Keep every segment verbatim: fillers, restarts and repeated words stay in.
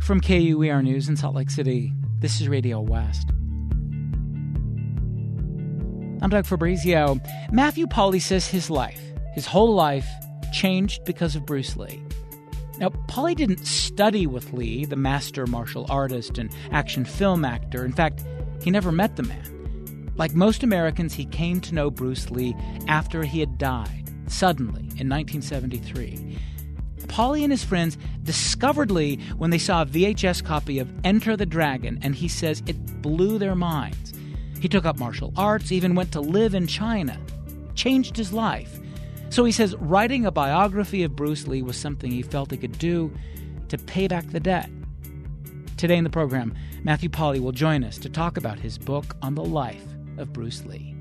From K U E R News in Salt Lake City, this is Radio West. I'm Doug Fabrizio. Matthew Pauly says his life, his whole life, changed because of Bruce Lee. Now, Pauly didn't study with Lee, the master martial artist and action film actor. In fact, he never met the man. Like most Americans, he came to know Bruce Lee after he had died, suddenly, in nineteen seventy-three. Pauly and his friends discovered Lee when they saw a V H S copy of Enter the Dragon, and he says it blew their minds. He took up martial arts, even went to live in China, changed his life. So he says writing a biography of Bruce Lee was something he felt he could do to pay back the debt. Today in the program, Matthew Pauly will join us to talk about his book on the life of Bruce Lee.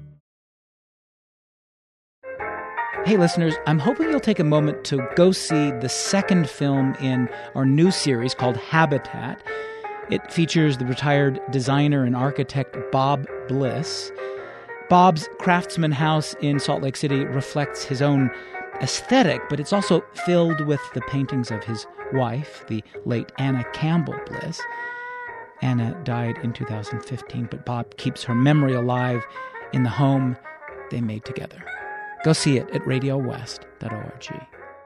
Hey listeners, I'm hoping you'll take a moment to go see the second film in our new series called Habitat. It features the retired designer and architect Bob Bliss. Bob's Craftsman House in Salt Lake City reflects his own aesthetic, but it's also filled with the paintings of his wife, the late Anna Campbell Bliss. Anna died in two thousand fifteen, but Bob keeps her memory alive in the home they made together. Go see it at radio west dot org.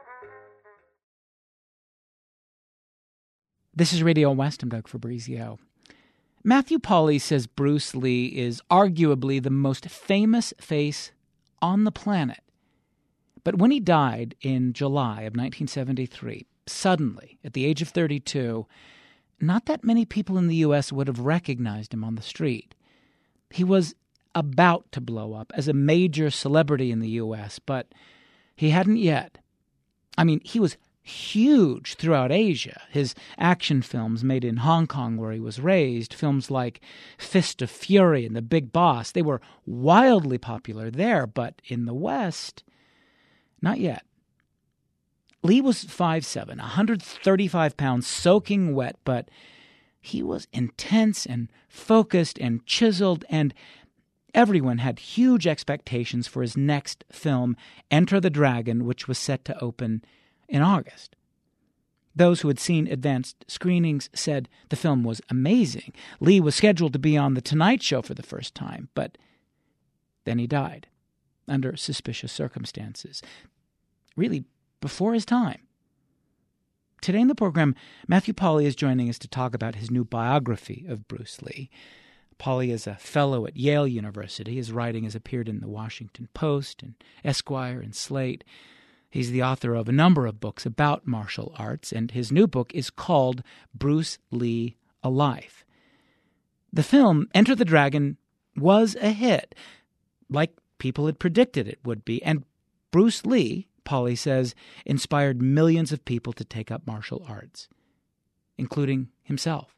This is Radio West. I'm Doug Fabrizio. Matthew Pauly says Bruce Lee is arguably the most famous face on the planet. But when he died in July of nineteen seventy-three, suddenly, at the age of thirty-two, not that many people in the U S would have recognized him on the street. He was about to blow up as a major celebrity in the U S, but he hadn't yet. I mean, he was huge throughout Asia. His action films made in Hong Kong, where he was raised, films like Fist of Fury and The Big Boss, they were wildly popular there, but in the West, not yet. Lee was five foot seven, one hundred thirty-five pounds, soaking wet, but he was intense and focused and chiseled, and everyone had huge expectations for his next film, Enter the Dragon, which was set to open in August. Those who had seen advanced screenings said the film was amazing. Lee was scheduled to be on The Tonight Show for the first time, but then he died under suspicious circumstances, really before his time. Today in the program, Matthew Pauly is joining us to talk about his new biography of Bruce Lee. Pauly is a fellow at Yale University. His writing has appeared in the Washington Post and Esquire and Slate. He's the author of a number of books about martial arts, and his new book is called Bruce Lee, A Life. The film, Enter the Dragon, was a hit, like people had predicted it would be, and Bruce Lee, Pauly says, inspired millions of people to take up martial arts, including himself.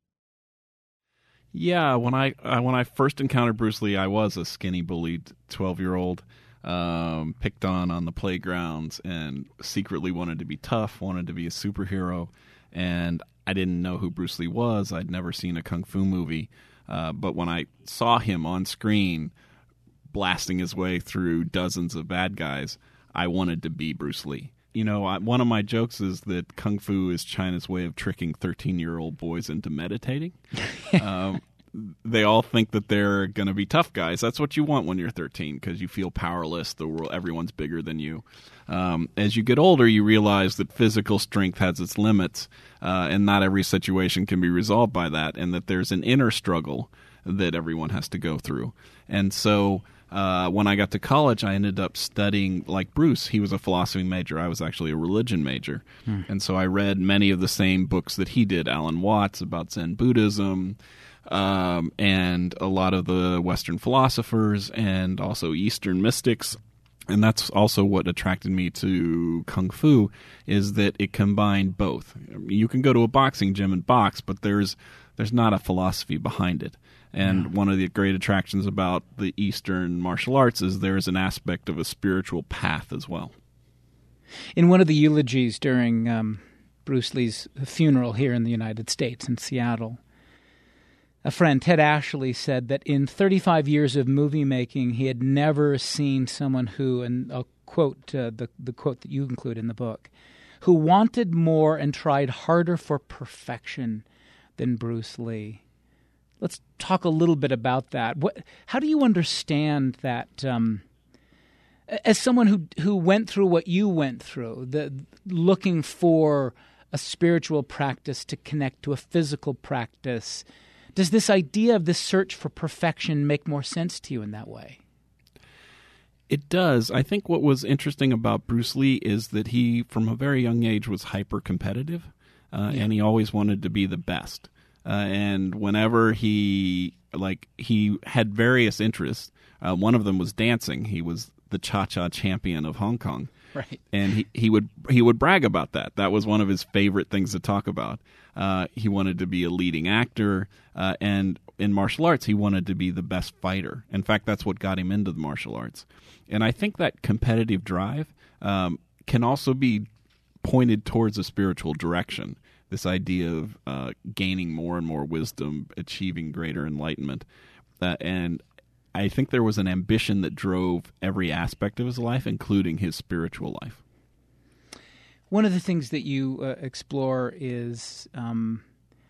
Yeah, when I uh, when I first encountered Bruce Lee, I was a skinny, bullied twelve-year-old, um, picked on on the playgrounds, and secretly wanted to be tough, wanted to be a superhero, and I didn't know who Bruce Lee was. I'd never seen a kung fu movie, uh, but when I saw him on screen blasting his way through dozens of bad guys, I wanted to be Bruce Lee. You know, I, one of my jokes is that Kung Fu is China's way of tricking thirteen-year-old boys into meditating. um, they all think that they're going to be tough guys. That's what you want when you're thirteen, because you feel powerless. The world, everyone's bigger than you. Um, as you get older, you realize that physical strength has its limits, uh, and not every situation can be resolved by that, and that there's an inner struggle that everyone has to go through. And so Uh, when I got to college, I ended up studying like Bruce. He was a philosophy major. I was actually a religion major. Hmm. And so I read many of the same books that he did, Alan Watts about Zen Buddhism, um, and a lot of the Western philosophers and also Eastern mystics. And that's also what attracted me to Kung Fu, is that it combined both. You can go to a boxing gym and box, but there's there's not a philosophy behind it. And yeah. One of the great attractions about the Eastern martial arts is there is an aspect of a spiritual path as well. In one of the eulogies during um, Bruce Lee's funeral here in the United States, in Seattle, a friend, Ted Ashley, said that in thirty-five years of movie making, he had never seen someone who, and I'll quote uh, the, the quote that you include in the book, who wanted more and tried harder for perfection than Bruce Lee. Let's talk a little bit about that. What, how do you understand that, um, as someone who who went through what you went through, the looking for a spiritual practice to connect to a physical practice? Does this idea of this search for perfection make more sense to you in that way? It does. I think what was interesting about Bruce Lee is that he, from a very young age, was hyper-competitive, uh, yeah. and he always wanted to be the best. Uh, and whenever he, like, he had various interests. Uh, one of them was dancing. He was the cha-cha champion of Hong Kong. Right. And he, he would he would brag about that. That was one of his favorite things to talk about. Uh, he wanted to be a leading actor, uh, and in martial arts, he wanted to be the best fighter. In fact, that's what got him into the martial arts. And I think that competitive drive um, can also be pointed towards a spiritual direction, this idea of uh, gaining more and more wisdom, achieving greater enlightenment. Uh, and I think there was an ambition that drove every aspect of his life, including his spiritual life. One of the things that you uh, explore is um,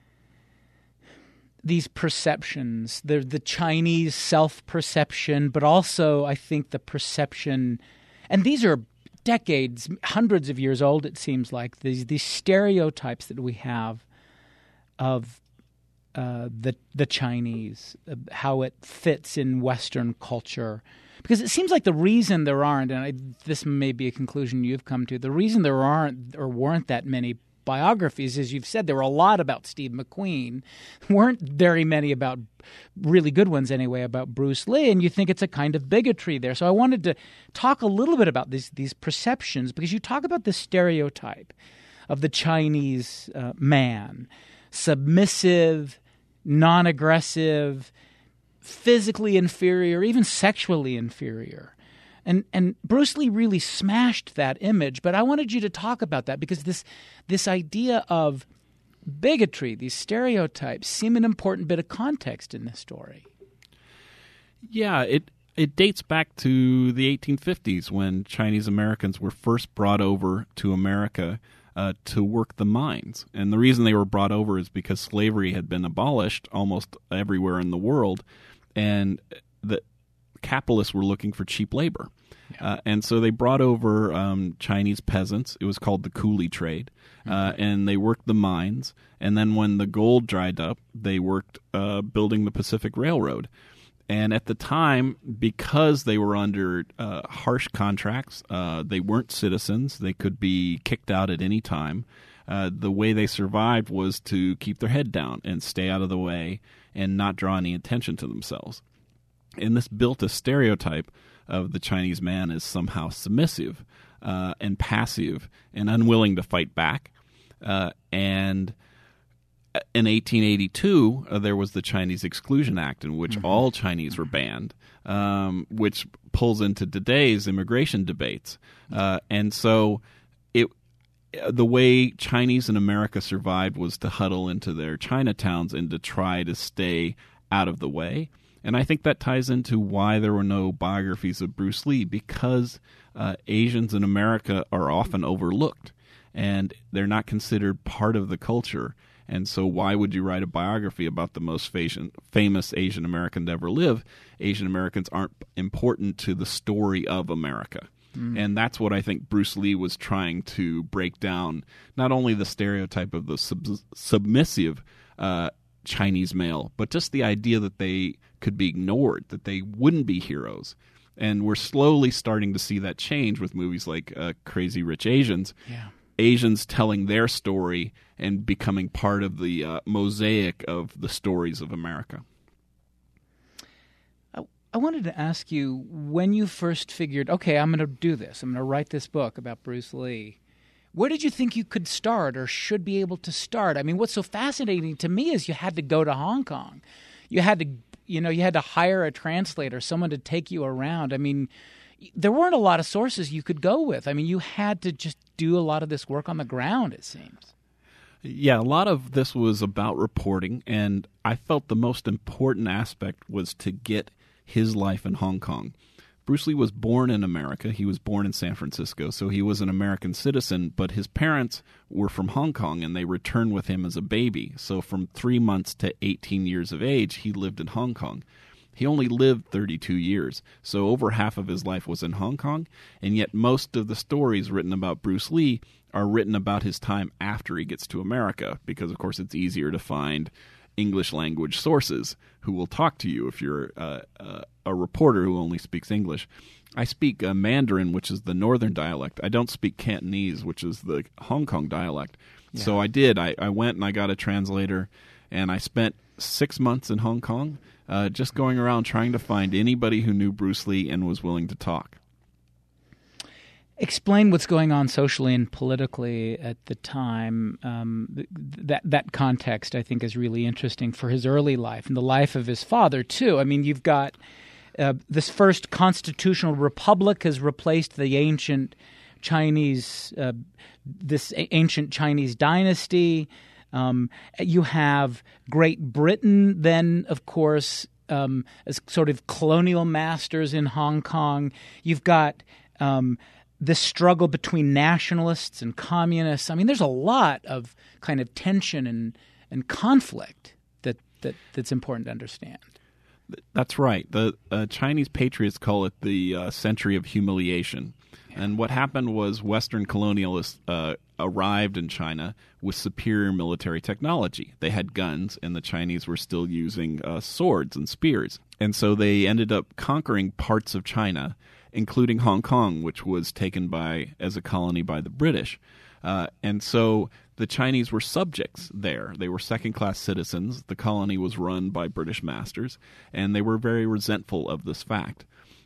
these perceptions, the the Chinese self-perception, but also I think the perception, and these are decades, hundreds of years old, it seems like, these these stereotypes that we have of uh, the the Chinese, uh, how it fits in Western culture. Because it seems like the reason there aren't, and I, this may be a conclusion you've come to, the reason there aren't or weren't that many biographies, as you've said, there were a lot about Steve McQueen, weren't very many about, really good ones anyway, about Bruce Lee, and you think it's a kind of bigotry there. So I wanted to talk a little bit about these these perceptions, because you talk about the stereotype of the Chinese uh, man, submissive, non-aggressive, physically inferior, even sexually inferior. And and Bruce Lee really smashed that image, but I wanted you to talk about that because this this idea of bigotry, these stereotypes, seem an important bit of context in this story. Yeah, it it dates back to the eighteen fifties when Chinese Americans were first brought over to America uh, to work the mines. And the reason they were brought over is because slavery had been abolished almost everywhere in the world, and the capitalists were looking for cheap labor. Yeah. Uh, and so they brought over um, Chinese peasants. It was called the coolie trade. Uh, mm-hmm. And they worked the mines. And then when the gold dried up, they worked uh, building the Pacific Railroad. And at the time, because they were under uh, harsh contracts, uh, they weren't citizens. They could be kicked out at any time. Uh, the way they survived was to keep their head down and stay out of the way and not draw any attention to themselves. And this built a stereotype of the Chinese man as somehow submissive uh, and passive and unwilling to fight back. Uh, and in eighteen eighty-two, uh, there was the Chinese Exclusion Act, in which mm-hmm. all Chinese were banned, um, which pulls into today's immigration debates. Uh, and so it the way Chinese in America survived was to huddle into their Chinatowns and to try to stay out of the way. And I think that ties into why there were no biographies of Bruce Lee, because uh, Asians in America are often overlooked, and they're not considered part of the culture. And so why would you write a biography about the most Asian, famous Asian American to ever live? Asian Americans aren't important to the story of America. Mm. And that's what I think Bruce Lee was trying to break down, not only the stereotype of the sub- submissive uh, Chinese male, but just the idea that they could be ignored, that they wouldn't be heroes. And we're slowly starting to see that change with movies like uh, Crazy Rich Asians. Yeah. Asians telling their story and becoming part of the uh, mosaic of the stories of America. I, I wanted to ask you, when you first figured, okay, I'm going to do this, I'm going to write this book about Bruce Lee, where did you think you could start or should be able to start? I mean, what's so fascinating to me is you had to go to Hong Kong. You had to, you know, you had to hire a translator, someone to take you around. I mean, there weren't a lot of sources you could go with. I mean, you had to just do a lot of this work on the ground, it seems. Yeah, a lot of this was about reporting, and I felt the most important aspect was to get his life in Hong Kong. Bruce Lee was born in America. He was born in San Francisco, so he was an American citizen, but his parents were from Hong Kong, and they returned with him as a baby. So from three months to eighteen years of age, he lived in Hong Kong. He only lived thirty-two years, so over half of his life was in Hong Kong, and yet most of the stories written about Bruce Lee are written about his time after he gets to America, because, of course, it's easier to find English language sources who will talk to you if you're uh, uh, a reporter who only speaks English. I speak uh, Mandarin, which is the northern dialect. I don't speak Cantonese, which is the Hong Kong dialect. Yeah. So I did. I, I went and I got a translator, and I spent six months in Hong Kong uh, just going around trying to find anybody who knew Bruce Lee and was willing to talk. Explain what's going on socially and politically at the time. Um, th- that that context, I think, is really interesting for his early life and the life of his father, too. I mean, you've got uh, this first constitutional republic has replaced the ancient Chinese, uh, this ancient Chinese dynasty. Um, you have Great Britain then, of course, um, as sort of colonial masters in Hong Kong. You've got Um, this struggle between nationalists and communists. I mean, there's a lot of kind of tension and, and conflict that, that that's important to understand. That's right. The uh, Chinese patriots call it the uh, century of humiliation. Yeah. And what happened was Western colonialists uh, arrived in China with superior military technology. They had guns, and the Chinese were still using uh, swords and spears. And so they ended up conquering parts of China, including Hong Kong, which was taken by as a colony by the British. Uh, and so the Chinese were subjects there. They were second-class citizens. The colony was run by British masters, and they were very resentful of this fact.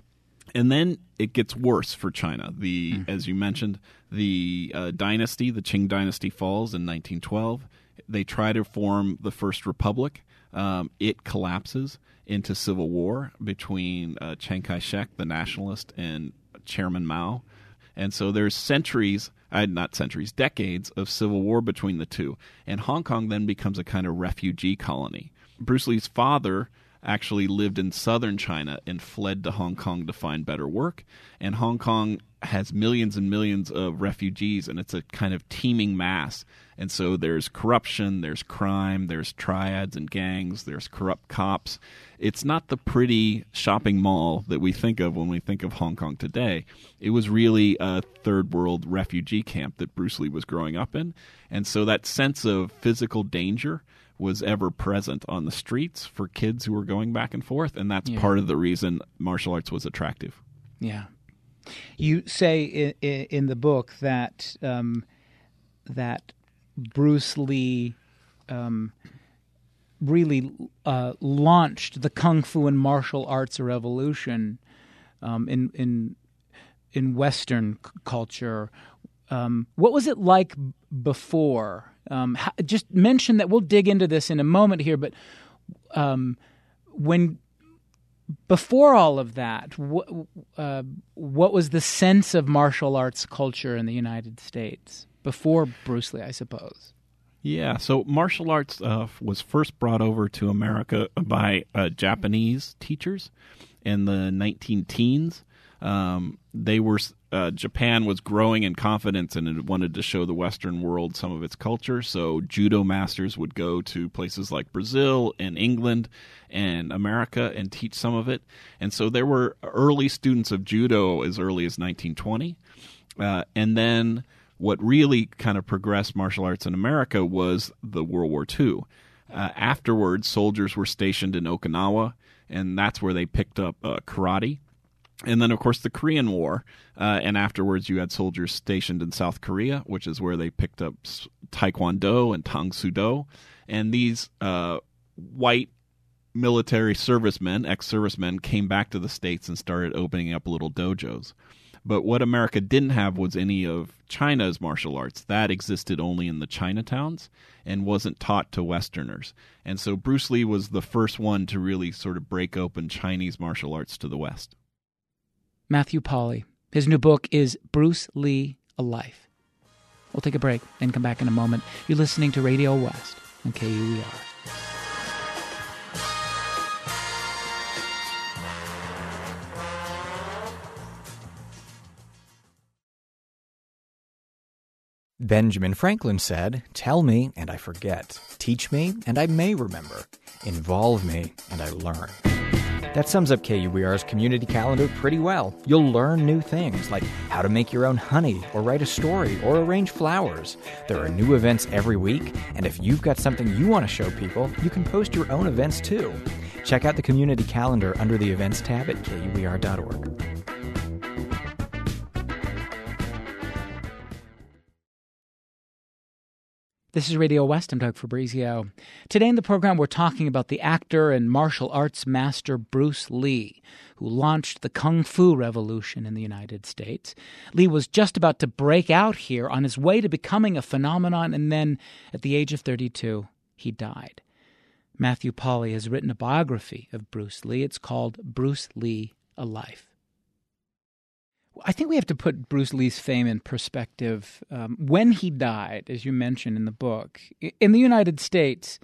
And then it gets worse for China. The, mm. as you mentioned, the uh, dynasty, the Qing dynasty, falls in nineteen twelve. They try to form the First Republic. Um, it collapses into civil war between uh, Chiang Kai-shek, the nationalist, and Chairman Mao. And so there's centuries, uh, not centuries, decades of civil war between the two. And Hong Kong then becomes a kind of refugee colony. Bruce Lee's father actually lived in southern China and fled to Hong Kong to find better work. And Hong Kong has millions and millions of refugees, and it's a kind of teeming mass. And so there's corruption, there's crime, there's triads and gangs, there's corrupt cops. It's not the pretty shopping mall that we think of when we think of Hong Kong today. It was really a third world refugee camp that Bruce Lee was growing up in. And so that sense of physical danger was ever present on the streets for kids who were going back and forth, and that's yeah. part of the reason martial arts was attractive. Yeah. You say in, in the book that um, that Bruce Lee um, really uh, launched the kung fu and martial arts revolution um, in in in Western c- culture. Um, what was it like before? Um, how, just mention that. We'll dig into this in a moment here, but um, when before all of that, what, uh, what was the sense of martial arts culture in the United States before Bruce Lee, I suppose? Yeah, so martial arts uh, was first brought over to America by uh, Japanese teachers in the nineteen teens. Um, they were uh, Japan was growing in confidence, and it wanted to show the Western world some of its culture. So judo masters would go to places like Brazil and England and America and teach some of it. And so there were early students of judo as early as nineteen twenty. Uh, and then what really kind of progressed martial arts in America was the World War Two. Uh, afterwards, soldiers were stationed in Okinawa, and that's where they picked up uh, karate. And then, of course, the Korean War, uh, and afterwards you had soldiers stationed in South Korea, which is where they picked up Taekwondo and Tang Soo Do. And these uh, white military servicemen, ex-servicemen, came back to the States and started opening up little dojos. But what America didn't have was any of China's martial arts. That existed only in the Chinatowns and wasn't taught to Westerners. And so Bruce Lee was the first one to really sort of break open Chinese martial arts to the West. Matthew Polly. His new book is Bruce Lee, A Life. We'll take a break and come back in a moment. You're listening to Radio West on K U E R. Benjamin Franklin said, "Tell me, and I forget. Teach me, and I may remember. Involve me, and I learn." That sums up K U E R's community calendar pretty well. You'll learn new things, like how to make your own honey, or write a story, or arrange flowers. There are new events every week, and if you've got something you want to show people, you can post your own events too. Check out the community calendar under the events tab at K U E R dot org. This is Radio West. I'm Doug Fabrizio. Today in the program, we're talking about the actor and martial arts master Bruce Lee, who launched the Kung Fu revolution in the United States. Lee was just about to break out here on his way to becoming a phenomenon, and then, at the age of thirty-two, he died. Matthew Polly has written a biography of Bruce Lee. It's called Bruce Lee, A Life. I think we have to put Bruce Lee's fame in perspective. Um, when he died, as you mentioned in the book, in the United States,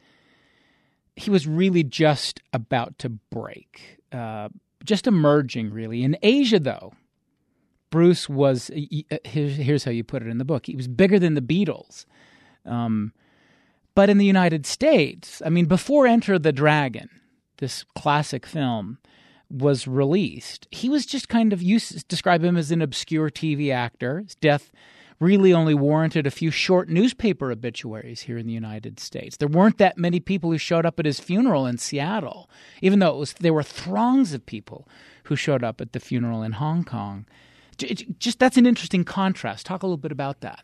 he was really just about to break, uh, just emerging, really. In Asia, though, Bruce was, here's, here's how you put it in the book, he was bigger than the Beatles. Um, but in the United States, I mean, before Enter the Dragon, this classic film, was released, he was just kind of, you describe him as an obscure T V actor. His death really only warranted a few short newspaper obituaries here in the United States. There weren't that many people who showed up at his funeral in Seattle, even though it was there were throngs of people who showed up at the funeral in Hong Kong. Just that's an interesting contrast. Talk a little bit about that.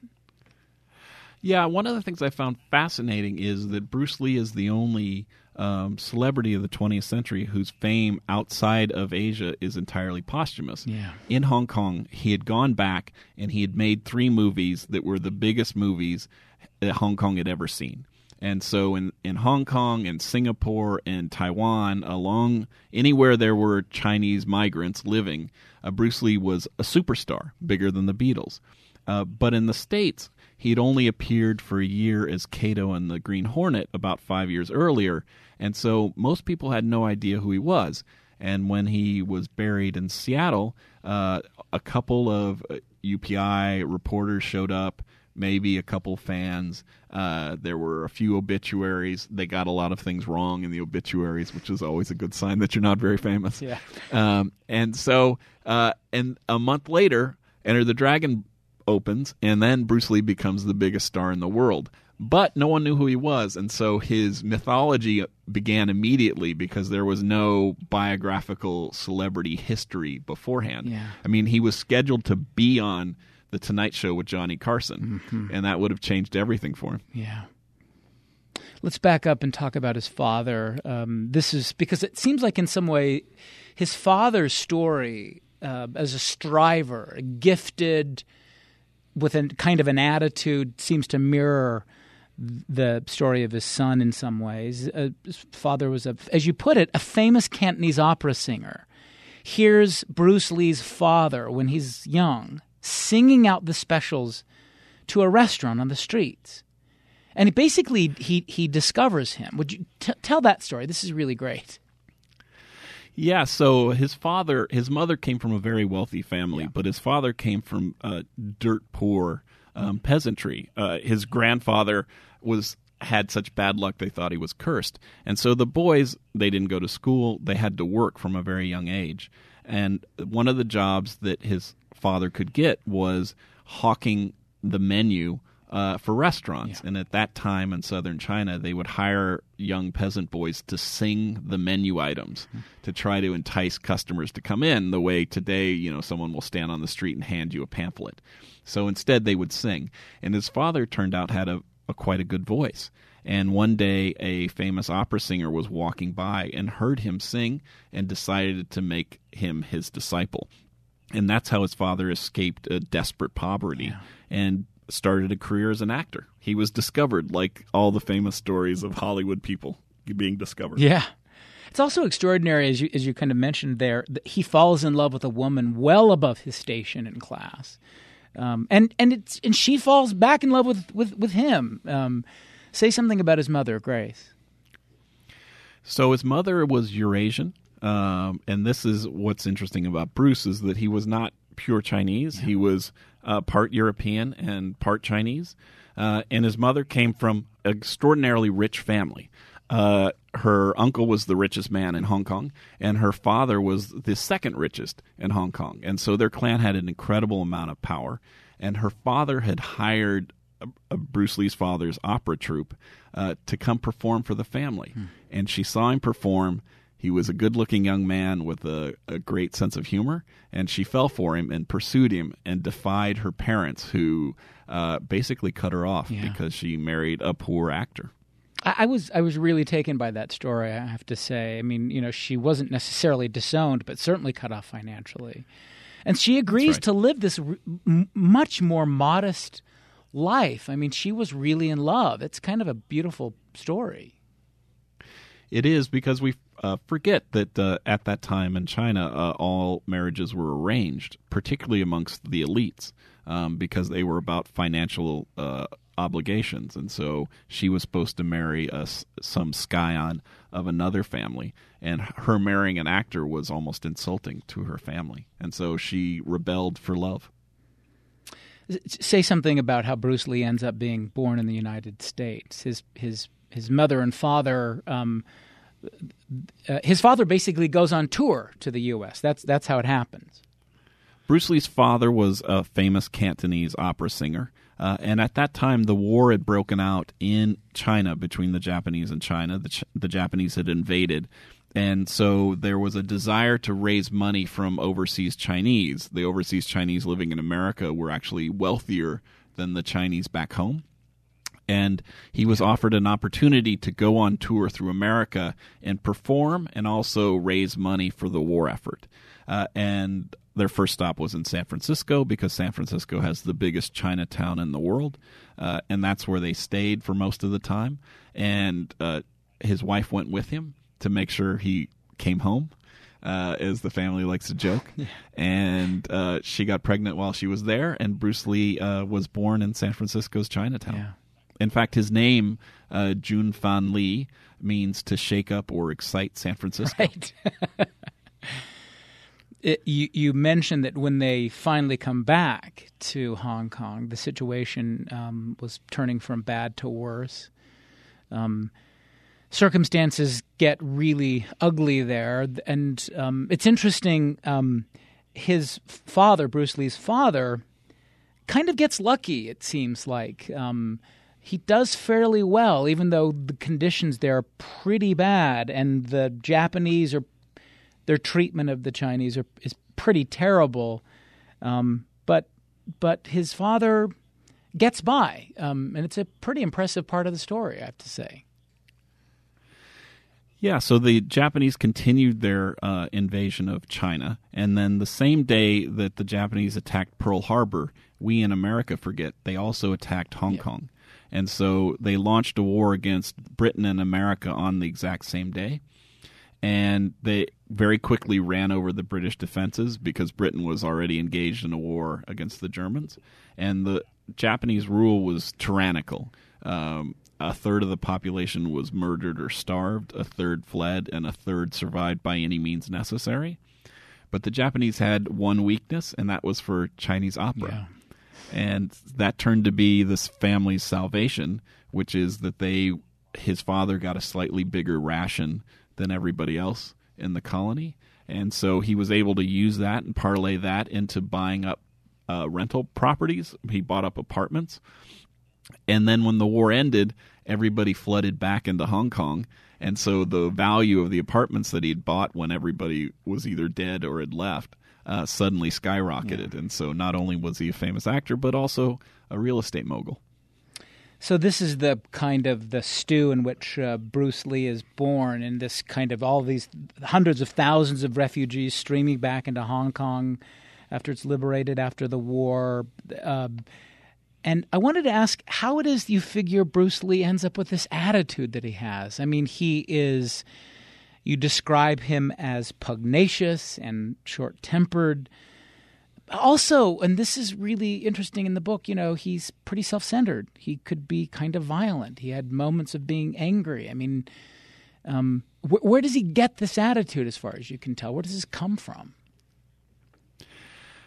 Yeah, one of the things I found fascinating is that Bruce Lee is the only um, celebrity of the twentieth century whose fame outside of Asia is entirely posthumous. Yeah. In Hong Kong, he had gone back and he had made three movies that were the biggest movies that Hong Kong had ever seen. And so in, in Hong Kong and Singapore and Taiwan, along anywhere there were Chinese migrants living, uh, Bruce Lee was a superstar, bigger than the Beatles. Uh, but in the States, he'd only appeared for a year as Kato in the Green Hornet about five years earlier, and so most people had no idea who he was. And when he was buried in Seattle, uh, a couple of U P I reporters showed up, maybe a couple fans. Uh, there were a few obituaries. They got a lot of things wrong in the obituaries, which is always a good sign that you're not very famous. Yeah. Um, and so, uh, and a month later, Enter the Dragon opens, and then Bruce Lee becomes the biggest star in the world. But no one knew who he was, and so his mythology began immediately because there was no biographical celebrity history beforehand. Yeah. I mean, he was scheduled to be on The Tonight Show with Johnny Carson, mm-hmm. and that would have changed everything for him. Yeah. Let's back up and talk about his father. Um, this is because it seems like in some way his father's story uh, as a striver, a gifted, with a kind of an attitude, seems to mirror the story of his son in some ways. Uh, his father was, a, as you put it, a famous Cantonese opera singer. Here's Bruce Lee's father, when he's young, singing out the specials to a restaurant on the streets. And basically, he, he discovers him. Would you t- tell that story? This is really great. Yeah, so his father, his mother came from a very wealthy family, Yeah. but his father came from uh, dirt poor um, peasantry. Uh, his grandfather was had such bad luck they thought he was cursed. And so the boys, they didn't go to school. They had to work from a very young age. And one of the jobs that his father could get was hawking the menu Uh, for restaurants. Yeah. And at that time in southern China, they would hire young peasant boys to sing the menu items mm-hmm. to try to entice customers to come in the way today, you know, someone will stand on the street and hand you a pamphlet. So instead they would sing. And his father turned out had a, a quite a good voice. And one day a famous opera singer was walking by and heard him sing and decided to make him his disciple. And that's how his father escaped a desperate poverty. Yeah. And started a career as an actor. He was discovered, like all the famous stories of Hollywood people being discovered. Yeah. It's also extraordinary, as you as you kind of mentioned there, that he falls in love with a woman well above his station in class. Um, and and it's and she falls back in love with, with, with him. Um, say something about his mother, Grace. So his mother was Eurasian, um, and this is what's interesting about Bruce, is that he was not pure Chinese. Yeah. He was uh, part European and part Chinese, uh, and his mother came from an extraordinarily rich family. Uh, her uncle was the richest man in Hong Kong, and her father was the second richest in Hong Kong. And so their clan had an incredible amount of power. And her father had hired a, a Bruce Lee's father's opera troupe uh, to come perform for the family. Hmm. And she saw him perform. He was a good-looking young man with a, a great sense of humor, and she fell for him and pursued him and defied her parents, who uh, basically cut her off yeah. because she married a poor actor. I was I was really taken by that story, I have to say. I mean, you know, she wasn't necessarily disowned, but certainly cut off financially. And she agrees right. to live this r- m- much more modest life. I mean, she was really in love. It's kind of a beautiful story. It is, because we uh, forget that uh, at that time in China, uh, all marriages were arranged, particularly amongst the elites, um, because they were about financial uh obligations, and so she was supposed to marry a, some scion of another family, and her marrying an actor was almost insulting to her family, and so she rebelled for love. Say something about how Bruce Lee ends up being born in the United States. His his his mother and father. Um, uh, his father basically goes on tour to the U S That's that's how it happens. Bruce Lee's father was a famous Cantonese opera singer. Uh, and at that time, the war had broken out in China between the Japanese and China. The, Ch- the Japanese had invaded. And so there was a desire to raise money from overseas Chinese. The overseas Chinese living in America were actually wealthier than the Chinese back home. And he was offered an opportunity to go on tour through America and perform and also raise money for the war effort. Uh, and their first stop was in San Francisco, because San Francisco has the biggest Chinatown in the world, uh, and that's where they stayed for most of the time. And uh, his wife went with him to make sure he came home, uh, as the family likes to joke. Yeah. And uh, she got pregnant while she was there, and Bruce Lee uh, was born in San Francisco's Chinatown. Yeah. In fact, his name, uh, Jun Fan Lee, means to shake up or excite San Francisco. Right. It, you, you mentioned that when they finally come back to Hong Kong, the situation um, was turning from bad to worse. Um, circumstances get really ugly there. And um, it's interesting, um, his father, Bruce Lee's father, kind of gets lucky, it seems like. Um, he does fairly well, even though the conditions there are pretty bad, and the Japanese are their treatment of the Chinese are, is pretty terrible, um, but but his father gets by, um, and it's a pretty impressive part of the story, I have to say. Yeah, so the Japanese continued their uh, invasion of China, and then the same day that the Japanese attacked Pearl Harbor, we in America forget they also attacked Hong yeah. Kong. And so they launched a war against Britain and America on the exact same day. And they very quickly ran over the British defenses, because Britain was already engaged in a war against the Germans. And the Japanese rule was tyrannical. Um, a third of the population was murdered or starved, a third fled, and a third survived by any means necessary. But the Japanese had one weakness, and that was for Chinese opera. Yeah. And that turned to be this family's salvation, which is that they his father got a slightly bigger ration than everybody else in the colony. And so he was able to use that and parlay that into buying up uh, rental properties. He bought up apartments. And then when the war ended, everybody flooded back into Hong Kong. And so the value of the apartments that he'd bought when everybody was either dead or had left uh, suddenly skyrocketed. Yeah. And so not only was he a famous actor, but also a real estate mogul. So this is the kind of the stew in which uh, Bruce Lee is born, in this kind of all these hundreds of thousands of refugees streaming back into Hong Kong after it's liberated after the war. Uh, and I wanted to ask how it is you figure Bruce Lee ends up with this attitude that he has. I mean, he is, you describe him as pugnacious and short-tempered. Also, and this is really interesting in the book, you know, he's pretty self-centered. He could be kind of violent. He had moments of being angry. I mean, um, wh- where does he get this attitude as far as you can tell? Where does this come from?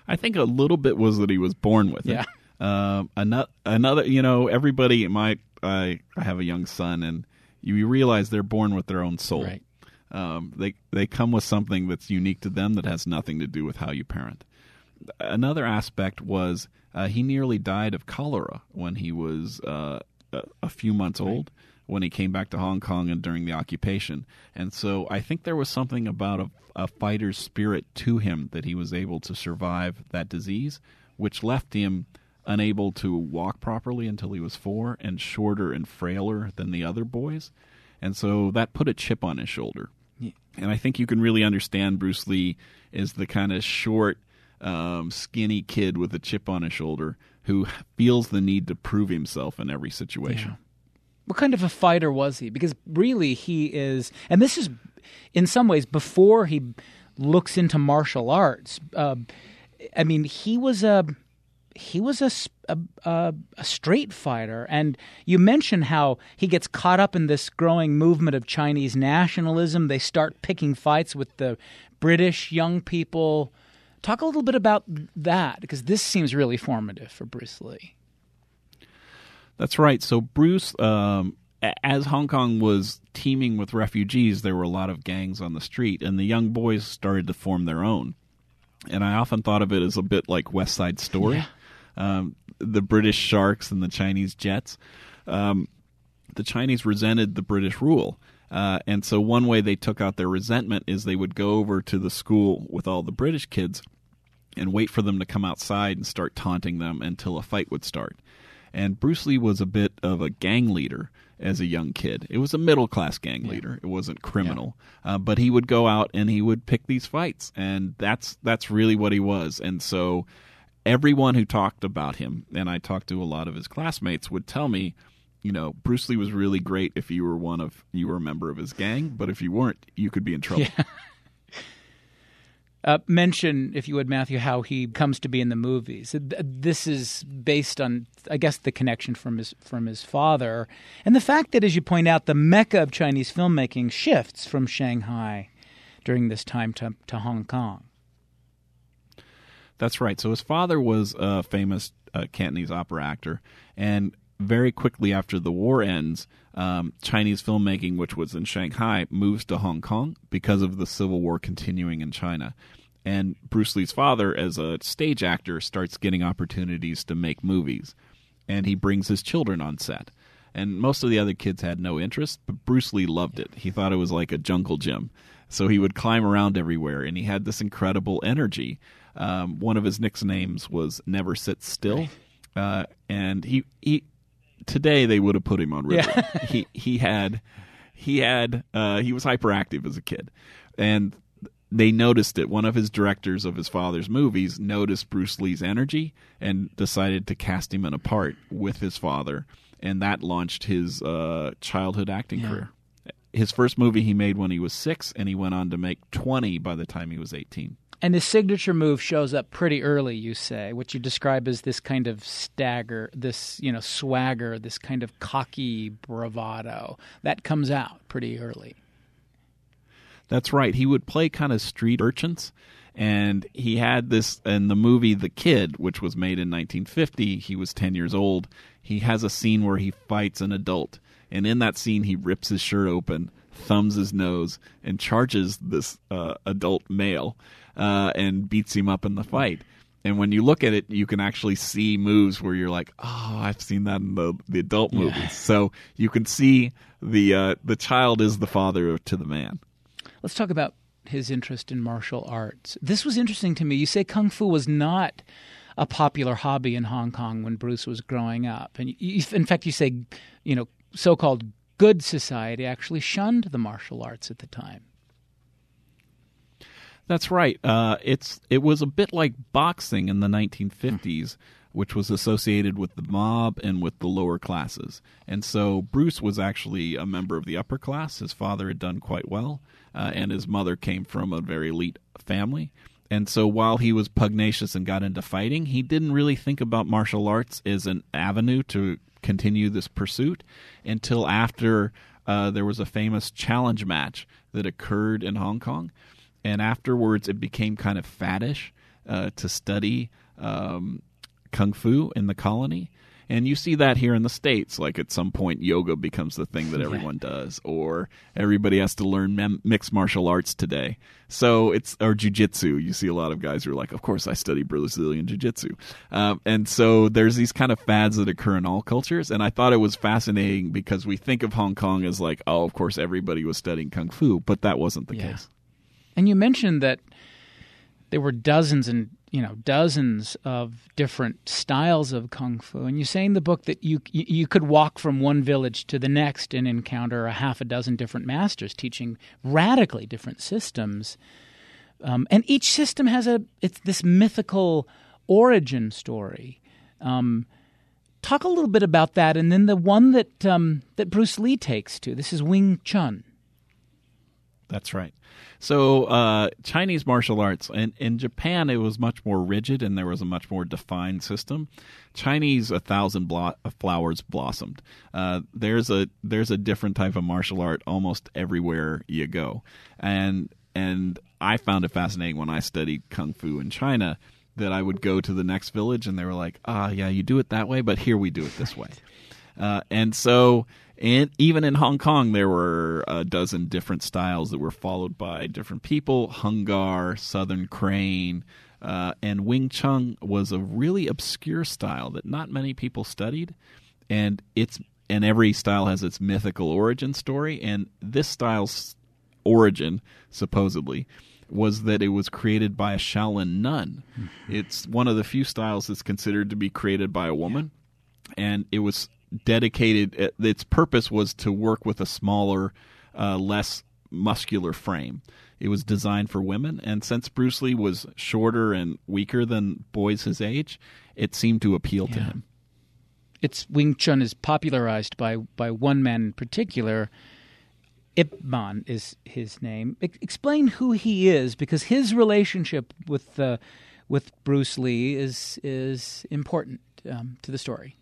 I think a little bit was that he was born with it. Yeah. Um, another, another, you know, everybody might. I, I have a young son, and you realize they're born with their own soul. Right. Um, they they come with something that's unique to them that has nothing to do with how you parent. Another aspect was uh, he nearly died of cholera when he was uh, a, a few months old, when he came back to Hong Kong and during the occupation. And so I think there was something about a, a fighter's spirit to him that he was able to survive that disease, which left him unable to walk properly until he was four and shorter and frailer than the other boys. And so that put a chip on his shoulder. Yeah. And I think you can really understand Bruce Lee as the kind of short, um, skinny kid with a chip on his shoulder who feels the need to prove himself in every situation. Yeah. What kind of a fighter was he? Because really he is, and this is in some ways before he looks into martial arts. Uh, I mean, he was a he was a, a, a straight fighter. And you mentioned how he gets caught up in this growing movement of Chinese nationalism. They start picking fights with the British young people. Talk a little bit about that, because this seems really formative for Bruce Lee. That's right. So Bruce, um, as Hong Kong was teeming with refugees, there were a lot of gangs on the street, and the young boys started to form their own. And I often thought of it as a bit like West Side Story. Yeah. Um, the British Sharks and the Chinese Jets. Um, the Chinese resented the British rule. Uh, and so one way they took out their resentment is they would go over to the school with all the British kids and wait for them to come outside and start taunting them until a fight would start. And Bruce Lee was a bit of a gang leader as a young kid. It was a middle-class gang yeah. leader. It wasn't criminal. Yeah. Uh, but he would go out and he would pick these fights, and that's that's really what he was. And so everyone who talked about him, and I talked to a lot of his classmates, would tell me, you know, Bruce Lee was really great if you were one of you were a member of his gang, but if you weren't, you could be in trouble. Yeah. Uh, mention, if you would, Matthew, how he comes to be in the movies. This is based on, I guess, the connection from his from his father, and the fact that, as you point out, the mecca of Chinese filmmaking shifts from Shanghai during this time to, to Hong Kong. That's right. So his father was a famous uh, Cantonese opera actor, and very quickly after the war ends, um, Chinese filmmaking, which was in Shanghai, moves to Hong Kong because of the Civil War continuing in China. And Bruce Lee's father, as a stage actor, starts getting opportunities to make movies. And he brings his children on set. And most of the other kids had no interest, but Bruce Lee loved it. He thought it was like a jungle gym. So he would climb around everywhere, and he had this incredible energy. Um, one of his nicknames was Never Sit Still. Uh, and he... he Today they would have put him on Ritalin. Yeah. he he had he had uh, he was hyperactive as a kid, and they noticed it. One of his directors of his father's movies noticed Bruce Lee's energy and decided to cast him in a part with his father, and that launched his uh, childhood acting yeah. career. His first movie he made when he was six, and he went on to make twenty by the time he was eighteen. And his signature move shows up pretty early, you say, what you describe as this kind of stagger, this, you know, swagger, this kind of cocky bravado. That comes out pretty early. That's right. He would play kind of street urchins, and he had this in the movie The Kid, which was made in nineteen fifty. He was ten years old. He has a scene where he fights an adult, and in that scene he rips his shirt open, thumbs his nose, and charges this uh, adult male. Uh, and beats him up in the fight. And when you look at it, you can actually see moves where you're like, oh, I've seen that in the, the adult movies. Yeah. So you can see the uh, the child is the father to the man. Let's talk about his interest in martial arts. This was interesting to me. You say Kung Fu was not a popular hobby in Hong Kong when Bruce was growing up. And you, in fact, you say, you know, so-called good society actually shunned the martial arts at the time. That's right. Uh, it's it was a bit like boxing in the nineteen fifties, which was associated with the mob and with the lower classes. And so Bruce was actually a member of the upper class. His father had done quite well, uh, and his mother came from a very elite family. And so while he was pugnacious and got into fighting, he didn't really think about martial arts as an avenue to continue this pursuit until after uh, there was a famous challenge match that occurred in Hong Kong. And afterwards, it became kind of faddish uh, to study um, kung fu in the colony. And you see that here in the States, like at some point yoga becomes the thing that everyone does, or everybody has to learn mem- mixed martial arts today. So it's, or jiu-jitsu. You see a lot of guys who are like, of course I study Brazilian jiu-jitsu. Um, and so there's these kind of fads that occur in all cultures. And I thought it was fascinating because we think of Hong Kong as like, oh, of course everybody was studying kung fu, but that wasn't the yeah. case. And you mentioned that there were dozens and you know, dozens of different styles of kung fu. And you say in the book that you you could walk from one village to the next and encounter a half a dozen different masters teaching radically different systems. Um, and each system has a it's this mythical origin story. Um, talk a little bit about that, and then the one that um, that Bruce Lee takes to. This is Wing Chun. That's right. So uh, Chinese martial arts, and in Japan it was much more rigid and there was a much more defined system. Chinese, a thousand blo- flowers blossomed. Uh, there's a there's a different type of martial art almost everywhere you go, and and I found it fascinating when I studied kung fu in China that I would go to the next village and they were like, ah, yeah, you do it that way, but here we do it this way. Uh, and so, and even in Hong Kong, there were a dozen different styles that were followed by different people. Hung Gar, Southern Crane, uh, and Wing Chun was a really obscure style that not many people studied. And it's and every style has its mythical origin story. And this style's origin, supposedly, was that it was created by a Shaolin nun. Mm-hmm. It's one of the few styles that's considered to be created by a woman. And it was dedicated, its purpose was to work with a smaller, uh, less muscular frame. It was designed for women, and since Bruce Lee was shorter and weaker than boys his age, it seemed to appeal yeah. to him. It's Wing Chun is popularized by, by one man in particular. Ip Man is his name. E- explain who he is, because his relationship with uh, with Bruce Lee is is important um, to the story.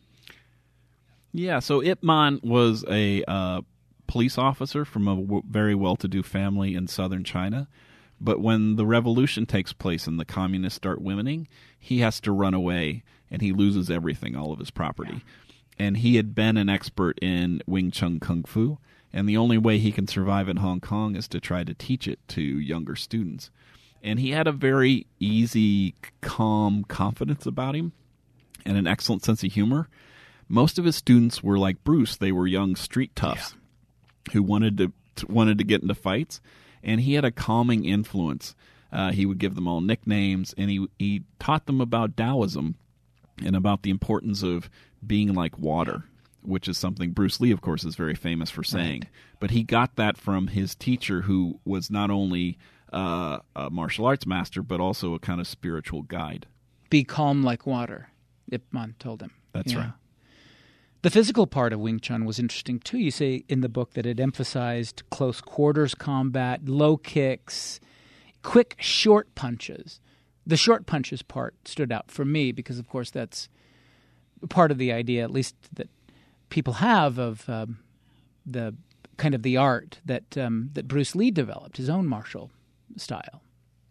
Yeah, so Ip Man was a uh, police officer from a w- very well-to-do family in southern China. But when the revolution takes place and the communists start winning, he has to run away, and he loses everything, all of his property. Yeah. And he had been an expert in Wing Chun Kung Fu, and the only way he can survive in Hong Kong is to try to teach it to younger students. And he had a very easy, calm confidence about him and an excellent sense of humor. Most of his students were like Bruce. They were young street toughs yeah. who wanted to, to wanted to get into fights, and he had a calming influence. Uh, he would give them all nicknames, and he he taught them about Taoism and about the importance of being like water, which is something Bruce Lee, of course, is very famous for saying. Right. But he got that from his teacher, who was not only uh, a martial arts master, but also a kind of spiritual guide. Be calm like water, Ip Man told him. That's yeah. right. The physical part of Wing Chun was interesting, too. You say in the book that it emphasized close quarters combat, low kicks, quick short punches. The short punches part stood out for me because, of course, that's part of the idea, at least that people have, of um, the kind of the art that um, that Bruce Lee developed, his own martial style.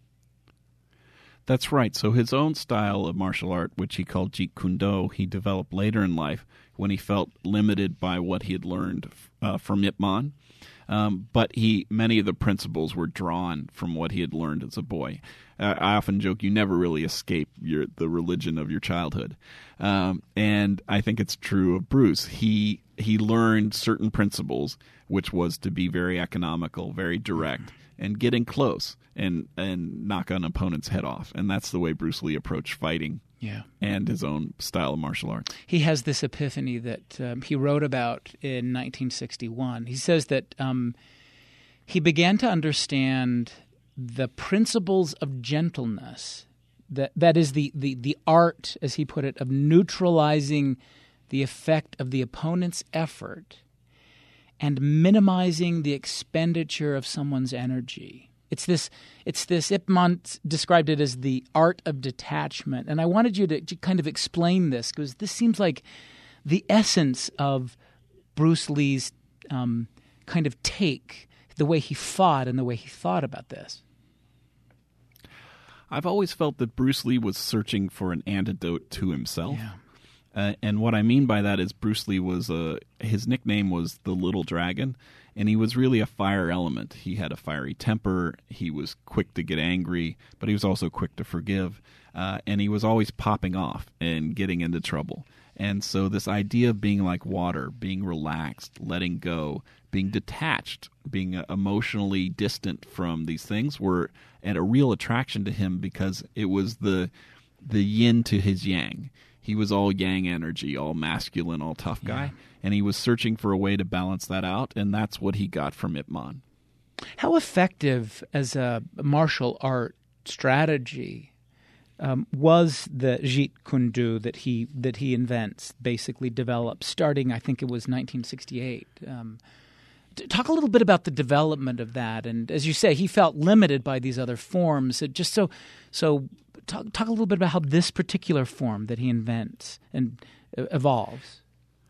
That's right. So his own style of martial art, which he called Jeet Kune Do, he developed later in life when he felt limited by what he had learned uh, from Ip Man. Um, but he many of the principles were drawn from what he had learned as a boy. Uh, I often joke you never really escape your the religion of your childhood. Um, and I think it's true of Bruce. He he learned certain principles, which was to be very economical, very direct, and getting close and, and knock an opponent's head off. And that's the way Bruce Lee approached fighting yeah. and his own style of martial arts. He has this epiphany that um, he wrote about in nineteen sixty-one. He says that um, he began to understand the principles of gentleness, that that is the, the, the art, as he put it, of neutralizing the effect of the opponent's effort and minimizing the expenditure of someone's energy. It's this, it's this, Ip Man described it as the art of detachment. And I wanted you to, to kind of explain this, because this seems like the essence of Bruce Lee's um, kind of take, the way he fought and the way he thought about this. I've always felt that Bruce Lee was searching for an antidote to himself. Yeah. Uh, and what I mean by that is Bruce Lee was a, his nickname was the Little Dragon, and he was really a fire element. He had a fiery temper. He was quick to get angry, but he was also quick to forgive. Uh, and he was always popping off and getting into trouble. And so this idea of being like water, being relaxed, letting go, being detached, being uh, emotionally distant from these things were at a real attraction to him because it was the the yin to his yang. He was all yang energy, all masculine, all tough guy, yeah. and he was searching for a way to balance that out, and that's what he got from Ip Man. How effective as a martial art strategy um, was the Jeet Kune Do that he that he invents, basically developed, starting, I think it was nineteen sixty-eight. Um, talk a little bit about the development of that, and as you say, he felt limited by these other forms. It just so so. Talk, talk a little bit about how this particular form that he invents and evolves.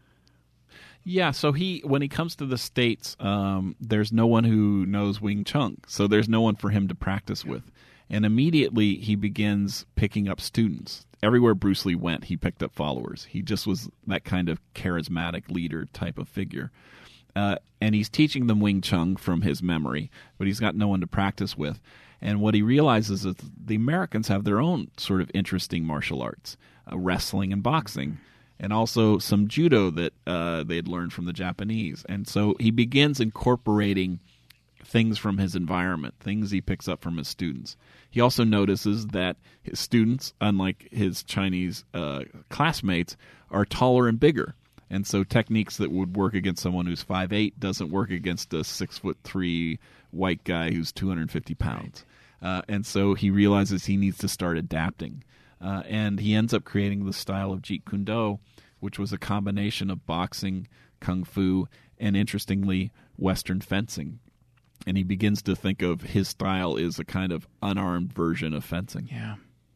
Yeah, so he when he comes to the States, um, there's no one who knows Wing Chun, so there's no one for him to practice with. And immediately he begins picking up students. Everywhere Bruce Lee went, he picked up followers. He just was that kind of charismatic leader type of figure. Uh, and he's teaching them Wing Chun from his memory, but he's got no one to practice with. And what he realizes is the Americans have their own sort of interesting martial arts, uh, wrestling and boxing, and also some judo that uh, they had learned from the Japanese. And so he begins incorporating things from his environment, things he picks up from his students. He also notices that his students, unlike his Chinese uh, classmates, are taller and bigger. And so techniques that would work against someone who's five eight doesn't work against a six foot three white guy who's two hundred fifty pounds. Uh, and so he realizes he needs to start adapting. Uh, and he ends up creating the style of Jeet Kune Do, which was a combination of boxing, kung fu, and interestingly, Western fencing. And he begins to think of his style as a kind of unarmed version of fencing. Yeah.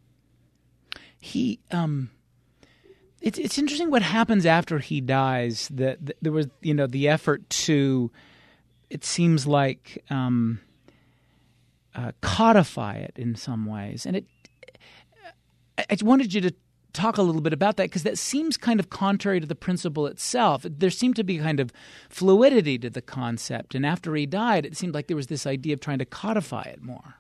He, um... It's it's interesting what happens after he dies. That, that there was, you know, the effort to, it seems like, um, uh, codify it in some ways. And it, I, I wanted you to talk a little bit about that because that seems kind of contrary to the principle itself. There seemed to be kind of fluidity to the concept. And after he died, it seemed like there was this idea of trying to codify it more.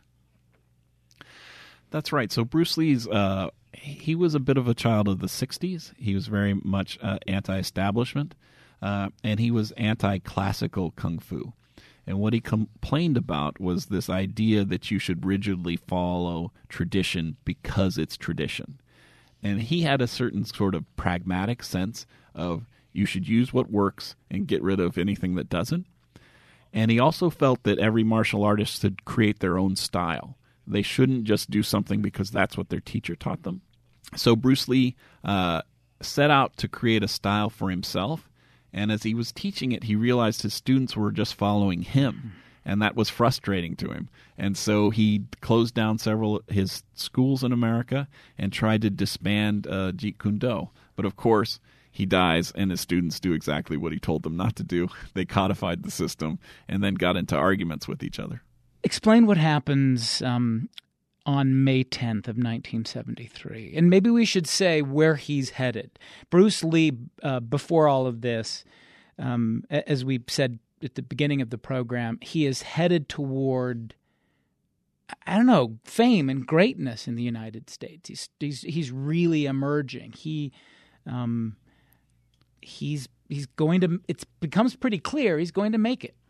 That's right. So Bruce Lee's... Uh He was a bit of a child of the sixties. He was very much uh, anti-establishment, uh, and he was anti-classical kung fu. And what he complained about was this idea that you should rigidly follow tradition because it's tradition. And he had a certain sort of pragmatic sense of you should use what works and get rid of anything that doesn't. And he also felt that every martial artist should create their own style. They shouldn't just do something because that's what their teacher taught them. So Bruce Lee uh, set out to create a style for himself, and as he was teaching it, he realized his students were just following him, and that was frustrating to him. And so he closed down several of his schools in America and tried to disband uh, Jeet Kune Do. But of course, he dies, and his students do exactly what he told them not to do. They codified the system and then got into arguments with each other. Explain what happens um, on May tenth of nineteen seventy-three. And maybe we should say where he's headed. Bruce Lee, uh, before all of this, um, as we said at the beginning of the program, he is headed toward, I don't know, fame and greatness in the United States. He's he's, he's really emerging. He um, he's he's going to, it becomes pretty clear he's going to make it.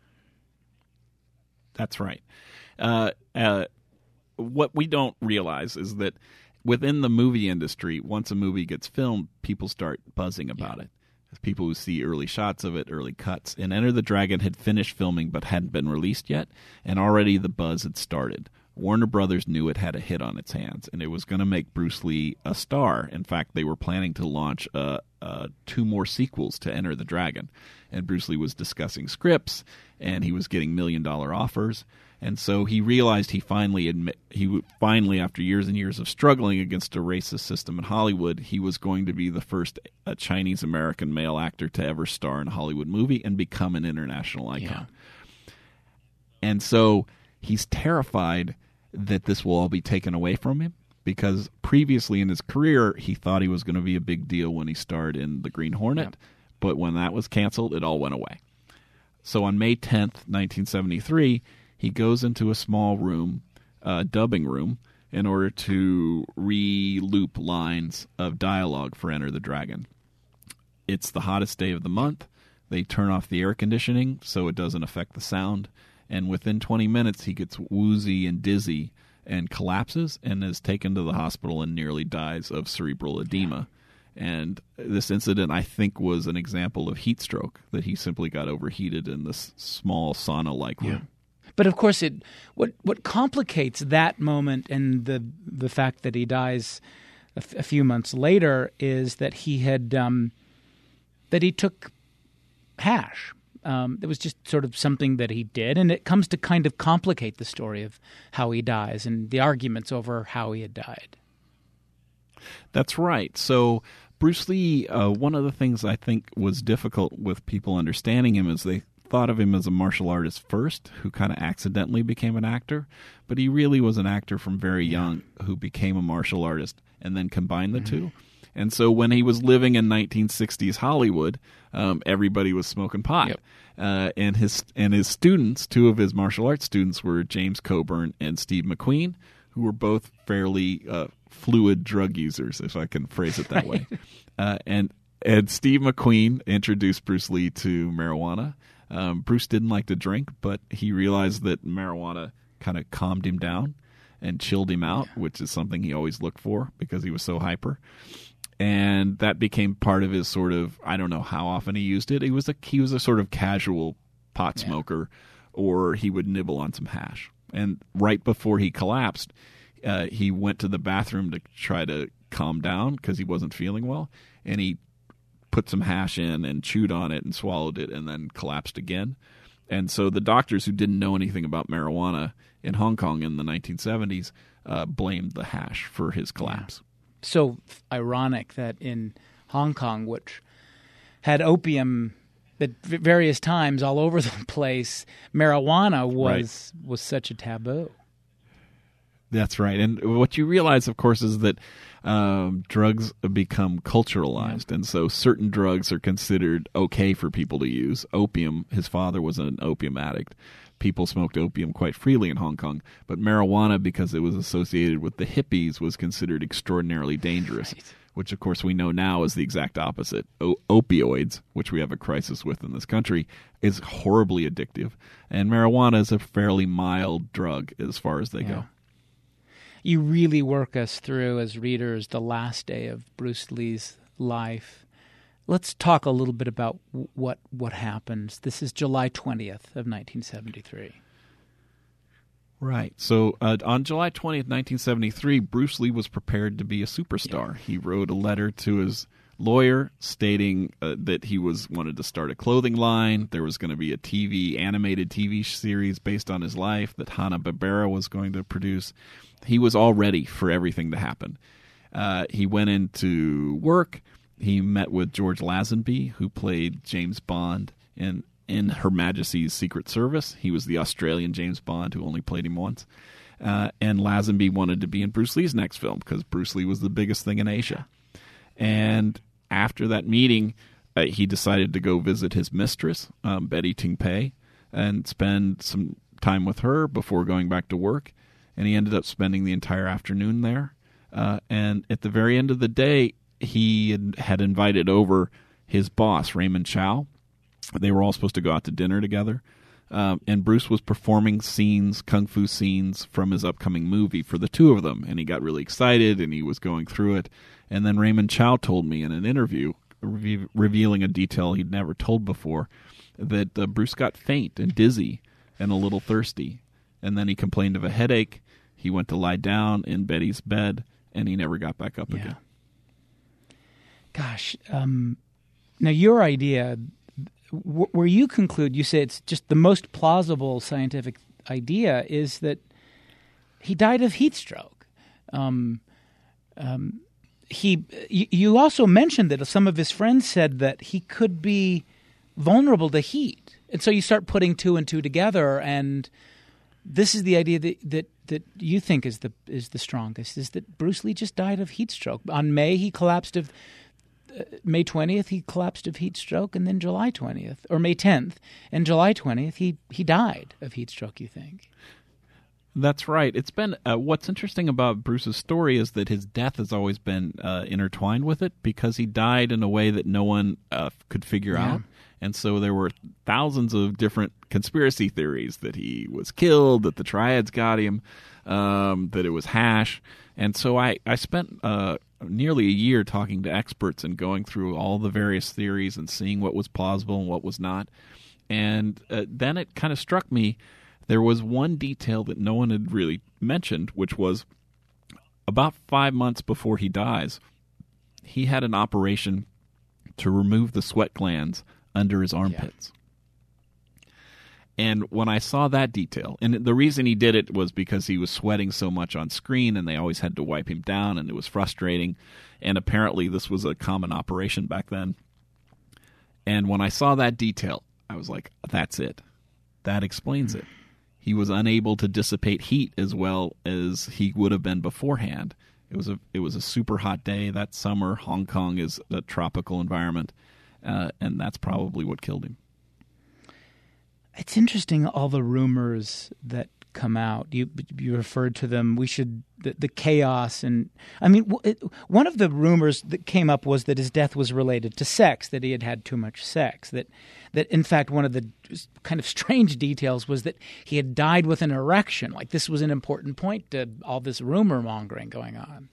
That's right. Uh, uh, what we don't realize is that within the movie industry, once a movie gets filmed, people start buzzing about yeah. it. People who see early shots of it, early cuts. And Enter the Dragon had finished filming but hadn't been released yet, and already the buzz had started. Warner Brothers knew it had a hit on its hands, and it was going to make Bruce Lee a star. In fact, they were planning to launch uh, uh, two more sequels to Enter the Dragon. And Bruce Lee was discussing scripts, and he was getting million-dollar offers. And so he realized he finally, admit, he finally, after years and years of struggling against a racist system in Hollywood, he was going to be the first uh, Chinese-American male actor to ever star in a Hollywood movie and become an international icon. Yeah. And so he's terrified that this will all be taken away from him, because previously in his career, he thought he was going to be a big deal when he starred in The Green Hornet, yep. but when that was canceled, it all went away. So on May tenth, nineteen seventy-three, he goes into a small room, uh, dubbing room, in order to re-loop lines of dialogue for Enter the Dragon. It's the hottest day of the month. They turn off the air conditioning so it doesn't affect the sound. And within twenty minutes, he gets woozy and dizzy and collapses and is taken to the hospital and nearly dies of cerebral edema. And this incident, I think, was an example of heat stroke, that he simply got overheated in this small sauna-like room. Yeah. But of course, it what what complicates that moment and the the fact that he dies a, f- a few months later is that he had um, that he took hash. Um, it was just sort of something that he did, and it comes to kind of complicate the story of how he dies and the arguments over how he had died. That's right. So Bruce Lee, uh, one of the things I think was difficult with people understanding him is they thought of him as a martial artist first, who kind of accidentally became an actor, but he really was an actor from very young who became a martial artist and then combined the mm-hmm. two. And so when he was living in nineteen sixties Hollywood, um, everybody was smoking pot. Yep. Uh, and his and his students, two of his martial arts students, were James Coburn and Steve McQueen, who were both fairly uh, fluid drug users, if I can phrase it that way. Uh, and and Steve McQueen introduced Bruce Lee to marijuana. Um, Bruce didn't like to drink, but he realized that marijuana kind of calmed him down and chilled him out, which is something he always looked for because he was so hyper. And that became part of his sort of, I don't know how often he used it. He was a, he was a sort of casual pot smoker, yeah. or he would nibble on some hash. And right before he collapsed, uh, he went to the bathroom to try to calm down because he wasn't feeling well. And he put some hash in and chewed on it and swallowed it and then collapsed again. And so the doctors who didn't know anything about marijuana in Hong Kong in the nineteen seventies uh, blamed the hash for his collapse. Yeah. So ironic that in Hong Kong, which had opium at various times all over the place, marijuana was right. was such a taboo. That's right. And what you realize, of course, is that um, drugs become culturalized. Yeah. And so certain drugs are considered okay for people to use. Opium, his father was an opium addict. People smoked opium quite freely in Hong Kong, but marijuana, because it was associated with the hippies, was considered extraordinarily dangerous, right. which, of course, we know now is the exact opposite. O- opioids, which we have a crisis with in this country, is horribly addictive, and marijuana is a fairly mild drug as far as they yeah. go. You really work us through, as readers, the last day of Bruce Lee's life. Let's talk a little bit about what what happens. This is July twentieth of nineteen seventy-three. Right. So uh, on July twentieth, nineteen seventy-three, Bruce Lee was prepared to be a superstar. Yeah. He wrote a letter to his lawyer stating uh, that he was wanted to start a clothing line. There was going to be a T V, animated T V series based on his life that Hanna-Barbera was going to produce. He was all ready for everything to happen. Uh, he went into work. He met with George Lazenby, who played James Bond in, in Her Majesty's Secret Service. He was the Australian James Bond who only played him once. Uh, and Lazenby wanted to be in Bruce Lee's next film because Bruce Lee was the biggest thing in Asia. And after that meeting, uh, he decided to go visit his mistress, um, Betty Ting Pei, and spend some time with her before going back to work. And he ended up spending the entire afternoon there. Uh, and at the very end of the day, he had invited over his boss, Raymond Chow. They were all supposed to go out to dinner together. Um, and Bruce was performing scenes, kung fu scenes from his upcoming movie for the two of them. And he got really excited, and he was going through it. And then Raymond Chow told me in an interview, re- revealing a detail he'd never told before, that uh, Bruce got faint and dizzy and a little thirsty. And then he complained of a headache. He went to lie down in Betty's bed, and he never got back up yeah. again. Gosh, um, now your idea, w- where you conclude, you say it's just the most plausible scientific idea, is that he died of heat stroke. Um, um, he, you, you also mentioned that some of his friends said that he could be vulnerable to heat, and so you start putting two and two together, and this is the idea that, that that you think is the is the strongest is that Bruce Lee just died of heat stroke. On May, he collapsed of uh, May twentieth, he collapsed of heat stroke, and then July twentieth, or May tenth, and July twentieth, he, he died of heat stroke, you think? That's right. It's been uh, what's interesting about Bruce's story is that his death has always been uh, intertwined with it because he died in a way that no one uh, could figure Yeah. out. And so there were thousands of different conspiracy theories that he was killed, that the triads got him, um, that it was hash. And so I, I spent uh, nearly a year talking to experts and going through all the various theories and seeing what was plausible and what was not. And uh, then it kind of struck me, there was one detail that no one had really mentioned, which was about five months before he dies, he had an operation to remove the sweat glands under his armpits. Yeah. And when I saw that detail, and the reason he did it was because he was sweating so much on screen and they always had to wipe him down and it was frustrating. And apparently this was a common operation back then. And when I saw that detail, I was like, that's it. That explains it. He was unable to dissipate heat as well as he would have been beforehand. It was a it was a super hot day that summer. Hong Kong is a tropical environment. Uh, and that's probably what killed him. It's interesting, all the rumors that come out. You you referred to them. We should the, the chaos and I mean, it, one of the rumors that came up was that his death was related to sex, that he had had too much sex. That that in fact one of the kind of strange details was that he had died with an erection. Like this was an important point to all this rumor mongering going on.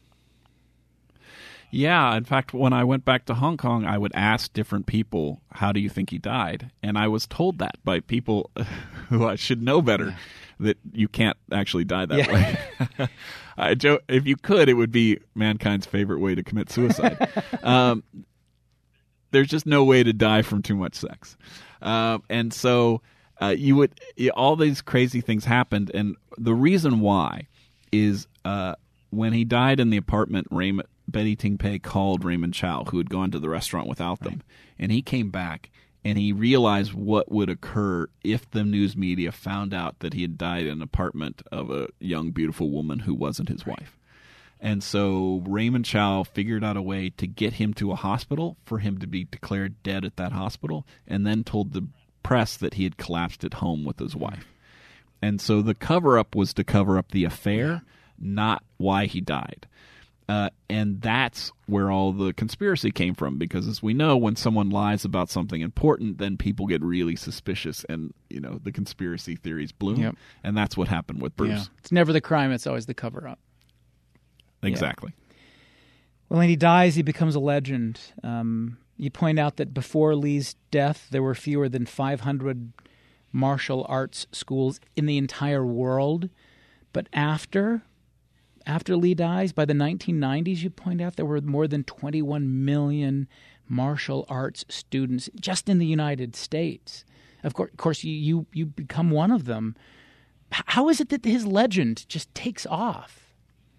Yeah, in fact, when I went back to Hong Kong, I would ask different people, how do you think he died? And I was told that by people who I should know better, yeah. that you can't actually die that yeah. way. I joke, if you could, it would be mankind's favorite way to commit suicide. um, there's just no way to die from too much sex. Uh, and so uh, you would all these crazy things happened, and the reason why is uh, when he died in the apartment, Raymond Betty Ting Pei called Raymond Chow, who had gone to the restaurant without them. Right. And he came back, and he realized what would occur if the news media found out that he had died in an apartment of a young, beautiful woman who wasn't his right. wife. And so Raymond Chow figured out a way to get him to a hospital, for him to be declared dead at that hospital, and then told the press that he had collapsed at home with his wife. And so the cover-up was to cover up the affair, yeah. not why he died. Uh, and that's where all the conspiracy came from, because as we know, when someone lies about something important, then people get really suspicious and, you know, the conspiracy theories bloom. Yep. And that's what happened with Bruce. Yeah. It's never the crime, it's always the cover-up. Exactly. Yeah. Well, when he dies, he becomes a legend. Um, you point out that before Lee's death, there were fewer than five hundred martial arts schools in the entire world. But after... After Lee dies, by the nineteen nineties, you point out, there were more than twenty-one million martial arts students just in the United States. Of course, of course you, you, you become one of them. How is it that his legend just takes off?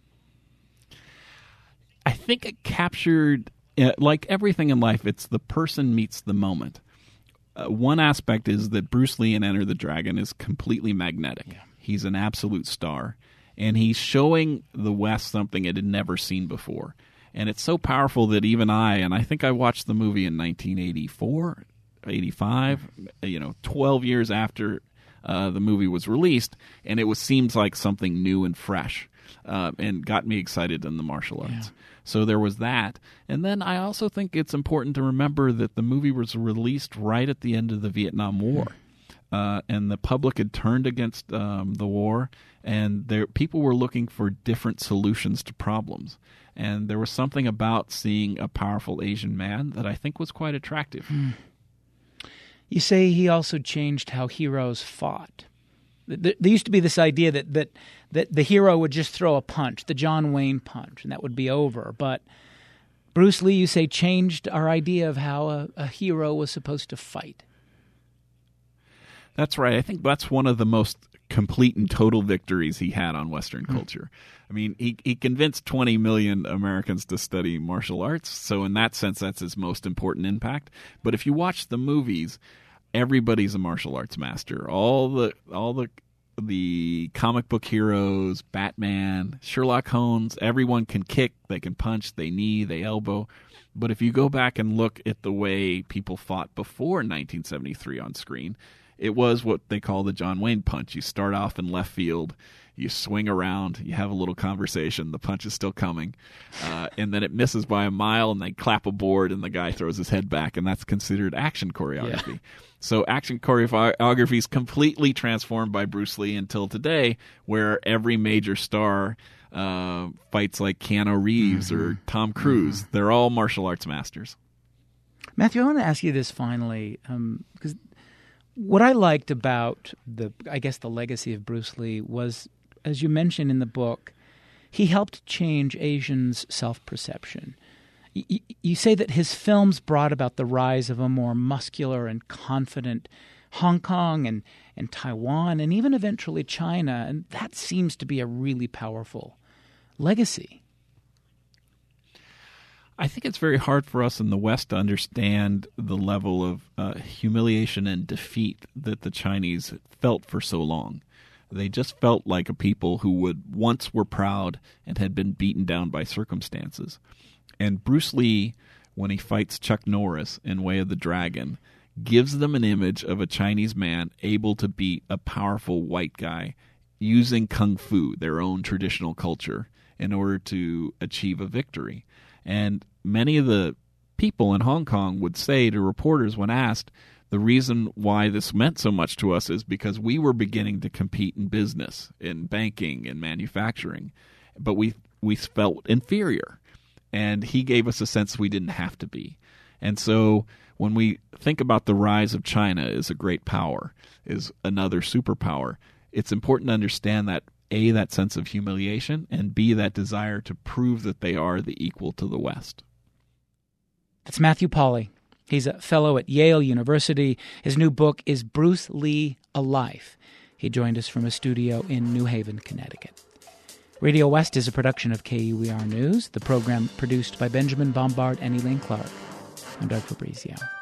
I think it captured, uh, like everything in life, it's the person meets the moment. Uh, one aspect is that Bruce Lee in Enter the Dragon is completely magnetic. Yeah. He's an absolute star. And he's showing the West something it had never seen before. And it's so powerful that even I, and I think I watched the movie in nineteen eighty-four, eighty-five, you know, twelve years after uh, the movie was released, and it was seemed like something new and fresh, uh, and got me excited in the martial arts. Yeah. So there was that. And then I also think it's important to remember that the movie was released right at the end of the Vietnam War. Uh, and the public had turned against um, the war, and there people were looking for different solutions to problems. And there was something about seeing a powerful Asian man that I think was quite attractive. Hmm. You say he also changed how heroes fought. There used to be this idea that, that, that the hero would just throw a punch, the John Wayne punch, and that would be over. But Bruce Lee, you say, changed our idea of how a, a hero was supposed to fight. That's right. I think that's one of the most complete and total victories he had on Western mm. culture. I mean, he he convinced twenty million Americans to study martial arts, so in that sense, that's his most important impact. But if you watch the movies, everybody's a martial arts master. All the all the the comic book heroes, Batman, Sherlock Holmes, everyone can kick, they can punch, they knee, they elbow. But if you go back and look at the way people fought before nineteen seventy-three on screen, it was what they call the John Wayne punch. You start off in left field, you swing around, you have a little conversation, the punch is still coming, uh, and then it misses by a mile, and they clap a board, and the guy throws his head back, and that's considered action choreography. Yeah. So action choreography is completely transformed by Bruce Lee until today, where every major star uh, fights like Keanu Reeves mm-hmm. or Tom Cruise. Mm-hmm. They're all martial arts masters. Matthew, I want to ask you this finally, um, because what I liked about the, I guess, the legacy of Bruce Lee was, as you mentioned in the book, he helped change Asians' self-perception. Y- you say that his films brought about the rise of a more muscular and confident Hong Kong and, and Taiwan and even eventually China, and that seems to be a really powerful legacy. I think it's very hard for us in the West to understand the level of uh, humiliation and defeat that the Chinese felt for so long. They just felt like a people who would once were proud and had been beaten down by circumstances. And Bruce Lee, when he fights Chuck Norris in Way of the Dragon, gives them an image of a Chinese man able to beat a powerful white guy using kung fu, their own traditional culture, in order to achieve a victory. And many of the people in Hong Kong would say to reporters when asked, the reason why this meant so much to us is because we were beginning to compete in business, in banking, in manufacturing, but we we felt inferior. And he gave us a sense we didn't have to be. And so when we think about the rise of China as a great power, as another superpower, it's important to understand that, A, that sense of humiliation, and B, that desire to prove that they are the equal to the West. That's Matthew Polly. He's a fellow at Yale University. His new book is Bruce Lee, A Life. He joined us from a studio in New Haven, Connecticut. Radio West is a production of K U E R News, the program produced by Benjamin Bombard and Elaine Clark. I'm Doug Fabrizio.